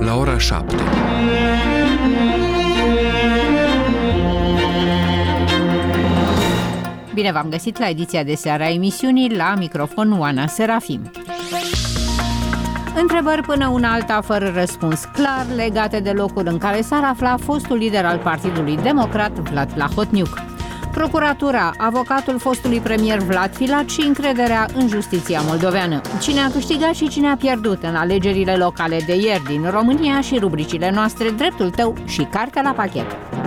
la ora 7. Bine v-am găsit la ediția de seară a emisiunii, la microfon Oana Serafim. Întrebări până una alta fără răspuns clar legate de locul în care s-ar afla fostul lider al Partidului Democrat, Vlad Plahotniuc. Procuratura, avocatul fostului premier Vlad Filat și încrederea în justiția moldoveană. Cine a câștigat și cine a pierdut în alegerile locale de ieri din România și rubricile noastre Dreptul tău și Cartea la pachet.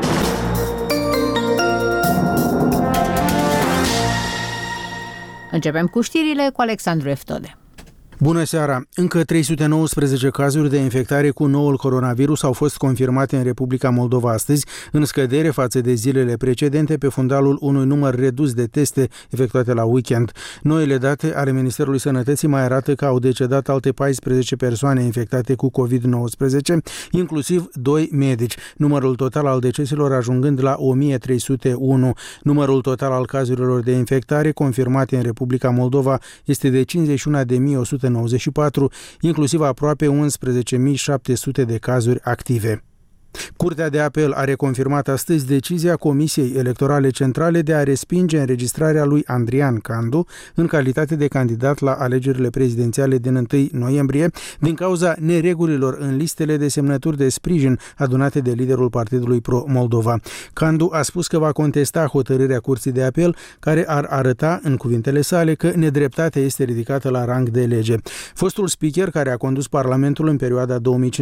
Începem cu știrile cu Alexandru Eftode. Bună seara! Încă 319 cazuri de infectare cu noul coronavirus au fost confirmate în Republica Moldova astăzi, în scădere față de zilele precedente pe fundalul unui număr redus de teste efectuate la weekend. Noile date ale Ministerului Sănătății mai arată că au decedat alte 14 persoane infectate cu COVID-19, inclusiv 2 medici, numărul total al deceselor ajungând la 1301. Numărul total al cazurilor de infectare confirmate în Republica Moldova este de 51.194, inclusiv aproape 11.700 de cazuri active. Curtea de apel a reconfirmat astăzi decizia Comisiei Electorale Centrale de a respinge înregistrarea lui Andrian Candu în calitate de candidat la alegerile prezidențiale din 1 noiembrie din cauza neregulilor în listele de semnături de sprijin adunate de liderul Partidului Pro-Moldova. Candu a spus că va contesta hotărârea Curții de apel, care ar arăta, în cuvintele sale, că nedreptatea este ridicată la rang de lege. Fostul speaker, care a condus Parlamentul în perioada 2015-2019,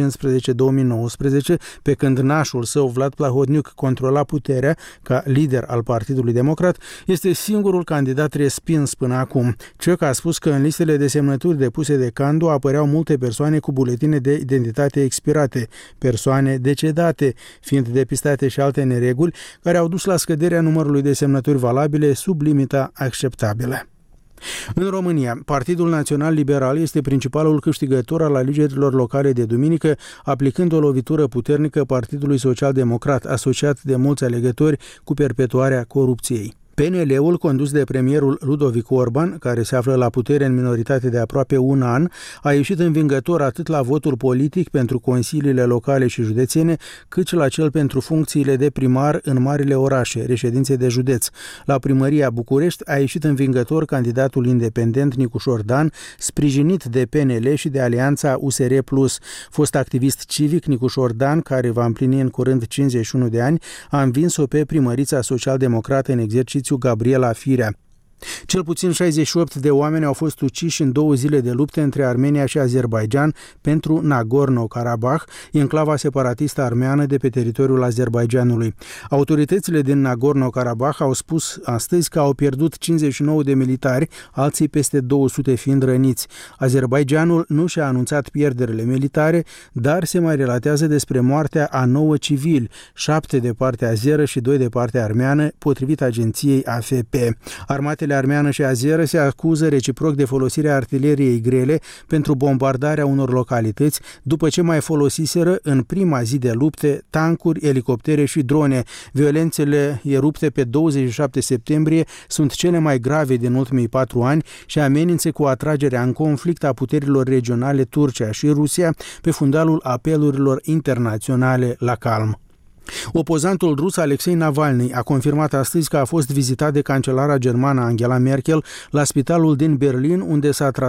pe când nașul său, Vlad Plahotniuc, controla puterea ca lider al Partidului Democrat, este singurul candidat respins până acum. Cioc a spus că în listele de semnături depuse de Candu apăreau multe persoane cu buletine de identitate expirate, persoane decedate, fiind depistate și alte nereguli care au dus la scăderea numărului de semnături valabile sub limita acceptabilă. În România, Partidul Național Liberal este principalul câștigător al alegerilor locale de duminică, aplicând o lovitură puternică Partidului Social-Democrat, asociat de mulți alegători cu perpetuarea corupției. PNL-ul, condus de premierul Ludovic Orban, care se află la putere în minoritate de aproape un an, a ieșit învingător atât la votul politic pentru consiliile locale și județene, cât și la cel pentru funcțiile de primar în marile orașe, reședințe de județ. La primăria București a ieșit învingător candidatul independent Nicușor Dan, sprijinit de PNL și de alianța USR+. Fost activist civic, Nicușor Dan, care va împlini în curând 51 de ani, a învins-o pe primărița social-democrată în exercițiu Gabriela Firea. Cel puțin 68 de oameni au fost uciși în 2 zile de lupte între Armenia și Azerbaidjan pentru Nagorno-Karabakh, enclava separatistă armeană de pe teritoriul Azerbaidjanului. Autoritățile din Nagorno-Karabakh au spus astăzi că au pierdut 59 de militari, alții peste 200 fiind răniți. Azerbaidjanul nu și-a anunțat pierderile militare, dar se mai relatează despre moartea a 9 civili, 7 de partea azeră și 2 de partea armeană, potrivit agenției AFP. Armatele armeană și azeră se acuză reciproc de folosirea artileriei grele pentru bombardarea unor localități, după ce mai folosiseră în prima zi de lupte tancuri, elicoptere și drone. Violențele erupte pe 27 septembrie sunt cele mai grave din ultimii 4 ani și amenință cu atragerea în conflict a puterilor regionale Turcia și Rusia pe fundalul apelurilor internaționale la calm. Opozantul rus Alexei Navalny a confirmat astăzi că a fost vizitat de cancelara germană Angela Merkel la spitalul din Berlin, unde s-a tratat